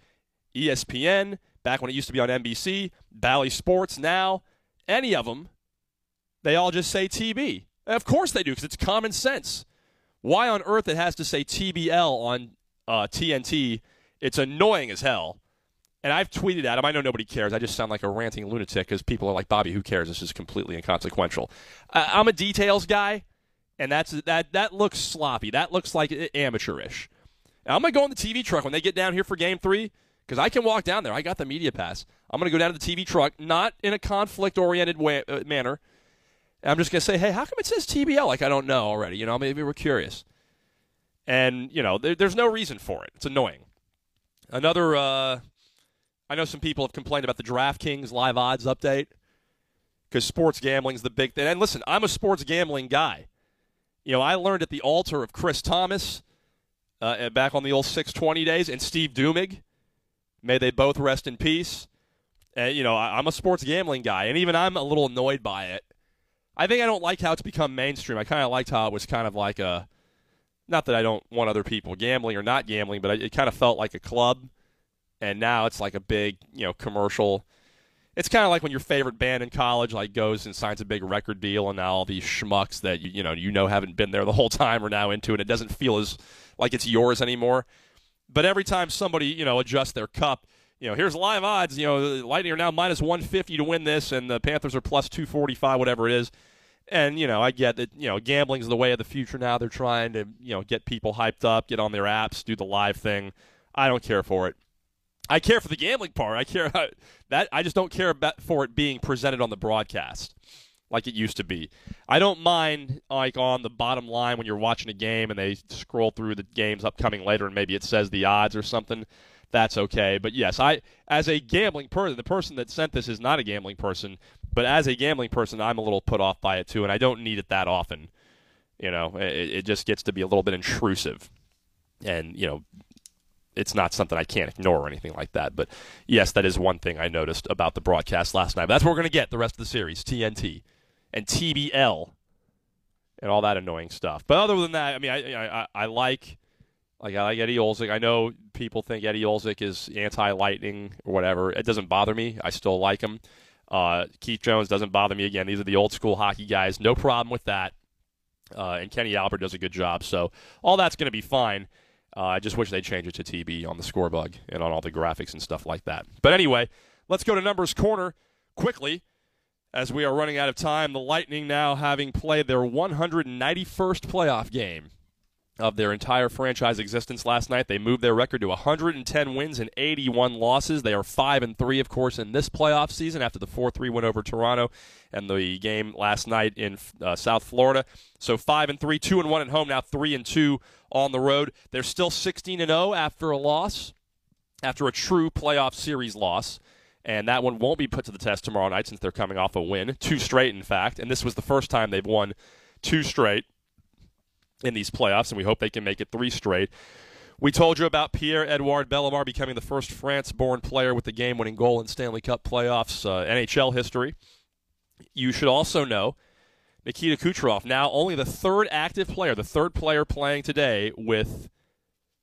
ESPN, back when it used to be on NBC, Bally Sports now, any of them, they all just say TB. And of course they do, because it's common sense. Why on earth it has to say TBL on TNT? It's annoying as hell. And I've tweeted at him. I know nobody cares. I just sound like a ranting lunatic because people are like, Bobby, who cares? This is completely inconsequential. I'm a details guy, and that looks sloppy. That looks like amateurish. And I'm going to go in the TV truck when they get down here for Game 3, because I can walk down there. I got the media pass. I'm going to go down to the TV truck, not in a conflict-oriented manner. And I'm just going to say, hey, how come it says TBL? Like, I don't know already. Maybe we're curious. And, there's no reason for it. It's annoying. Another, I know some people have complained about the DraftKings live odds update because sports gambling's the big thing. And listen, I'm a sports gambling guy. I learned at the altar of Chris Thomas back on the old 620 days and Steve Dumig. May they both rest in peace. And, I'm a sports gambling guy, and even I'm a little annoyed by it. I think I don't like how it's become mainstream. I kind of liked how it was kind of like not that I don't want other people gambling or not gambling, but it kind of felt like a club. And now it's like a big, commercial. It's kind of like when your favorite band in college goes and signs a big record deal, and now all these schmucks that haven't been there the whole time are now into it. It doesn't feel as like it's yours anymore. But every time somebody adjusts their cup, here's live odds. The Lightning are now minus 150 to win this, and the Panthers are plus 245, whatever it is. And I get that gambling's the way of the future now. They're trying to get people hyped up, get on their apps, do the live thing. I don't care for it. I care for the gambling part. I care that. I just don't care for it being presented on the broadcast like it used to be. I don't mind on the bottom line when you're watching a game and they scroll through the games upcoming later and maybe it says the odds or something. That's okay. But yes, as a gambling person, the person that sent this is not a gambling person, but as a gambling person, I'm a little put off by it too, and I don't need it that often. It just gets to be a little bit intrusive, and it's not something I can't ignore or anything like that. But, yes, that is one thing I noticed about the broadcast last night. But that's what we're going to get the rest of the series, TNT and TBL and all that annoying stuff. But other than that, I mean, I like Eddie Olczyk. I know people think Eddie Olczyk is anti-Lightning or whatever. It doesn't bother me. I still like him. Keith Jones doesn't bother me. Again, these are the old-school hockey guys. No problem with that. And Kenny Albert does a good job. So all that's going to be fine. I just wish they'd change it to TB on the score bug and on all the graphics and stuff like that. But anyway, let's go to Numbers Corner quickly as we are running out of time. The Lightning now having played their 191st playoff game of their entire franchise existence last night. They moved their record to 110 wins and 81 losses. They are 5-3, of course, in this playoff season after the 4-3 win over Toronto and the game last night in South Florida. So 5-3, 2-1 at home, now 3-2 on the road. They're still 16-0 after a loss, after a true playoff series loss. And that one won't be put to the test tomorrow night since they're coming off a win. 2 straight, in fact. And this was the first time they've won 2 straight in these playoffs, and we hope they can make it 3 straight. We told you about Pierre-Edouard Bellemare becoming the first France-born player with the game-winning goal in Stanley Cup playoffs NHL history. You should also know Nikita Kucherov, now only the third active player, the third player playing today with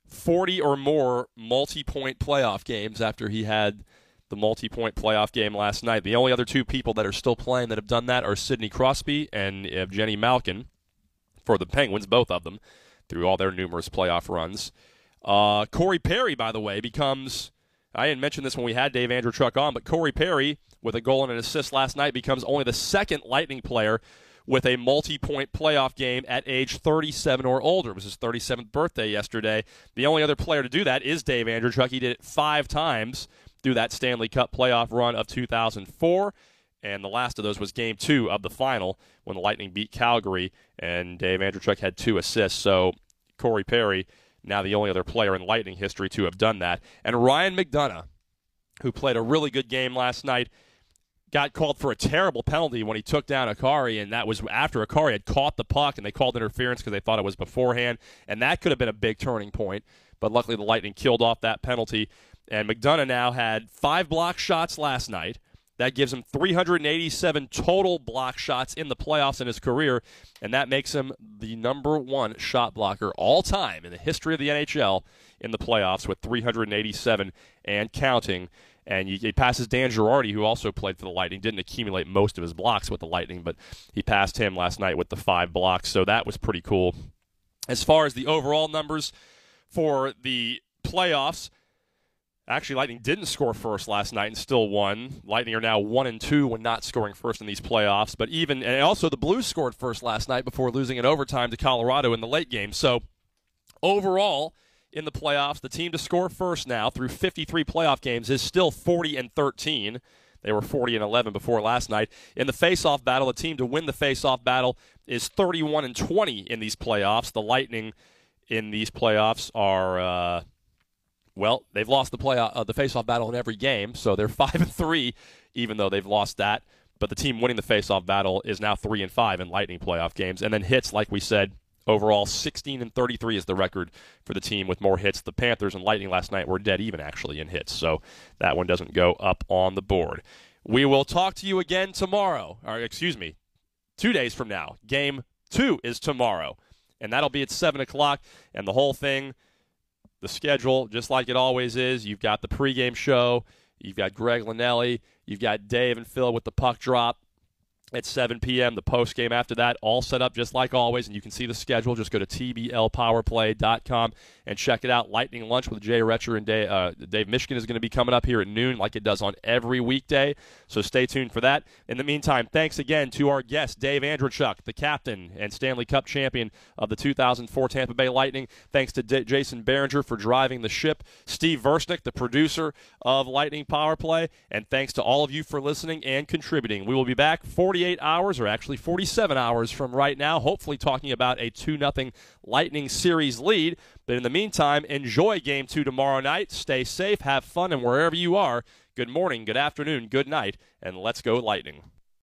40 or more multi-point playoff games after he had the multi-point playoff game last night. The only other two people that are still playing that have done that are Sidney Crosby and Evgeny Malkin for the Penguins, both of them, through all their numerous playoff runs. Corey Perry, by the way, becomes, I didn't mention this when we had Dave Andreychuk on, but Corey Perry, with a goal and an assist last night, becomes only the second Lightning player with a multi-point playoff game at age 37 or older. It was his 37th birthday yesterday. The only other player to do that is Dave Andreychuk. He did it 5 times through that Stanley Cup playoff run of 2004, and the last of those was Game 2 of the final when the Lightning beat Calgary, and Dave Andreychuk had 2 assists. So Corey Perry, now the only other player in Lightning history to have done that. And Ryan McDonagh, who played a really good game last night, got called for a terrible penalty when he took down Akari, and that was after Akari had caught the puck, and they called interference because they thought it was beforehand, and that could have been a big turning point. But luckily the Lightning killed off that penalty. And McDonagh now had 5 block shots last night. That gives him 387 total block shots in the playoffs in his career, and that makes him the #1 shot blocker all time in the history of the NHL in the playoffs with 387 and counting. And he passes Dan Girardi, who also played for the Lightning, didn't accumulate most of his blocks with the Lightning, but he passed him last night with the 5 blocks, so that was pretty cool. As far as the overall numbers for the playoffs, actually, Lightning didn't score first last night and still won. Lightning are now 1-2 when not scoring first in these playoffs. But and also the Blues scored first last night before losing in overtime to Colorado in the late game. So overall, in the playoffs, the team to score first now through 53 playoff games is still 40-13. They were 40-11 before last night. In the face-off battle, the team to win the face-off battle is 31-20 in these playoffs. The Lightning in these playoffs are... Well, they've lost the face-off battle in every game, so they're 5-3, even though they've lost that. But the team winning the face-off battle is now 3-5 in Lightning playoff games. And then hits, like we said, overall 16-33 is the record for the team with more hits. The Panthers and Lightning last night were dead even, actually, in hits, so that one doesn't go up on the board. We will talk to you again tomorrow. 2 days from now. Game 2 is tomorrow, and that'll be at 7 o'clock, and the whole thing... The schedule, just like it always is, you've got the pregame show, you've got Greg Linnelli, you've got Dave and Phil with the puck drop at 7 p.m., the postgame after that, all set up just like always, and you can see the schedule. Just go to tblpowerplay.com and check it out. Lightning Lunch with Jay Retcher and Dave Michigan is going to be coming up here at noon like it does on every weekday, so stay tuned for that. In the meantime, thanks again to our guest, Dave Andreychuk, the captain and Stanley Cup champion of the 2004 Tampa Bay Lightning. Thanks to Jason Behringer for driving the ship, Steve Versnick, the producer of Lightning Power Play, and thanks to all of you for listening and contributing. We will be back 48 hours, or actually 47 hours from right now, hopefully talking about a 2-0 Lightning series lead. But in the meantime, enjoy Game 2 tomorrow night. Stay safe, have fun, and wherever you are, good morning, good afternoon, good night, and let's go Lightning.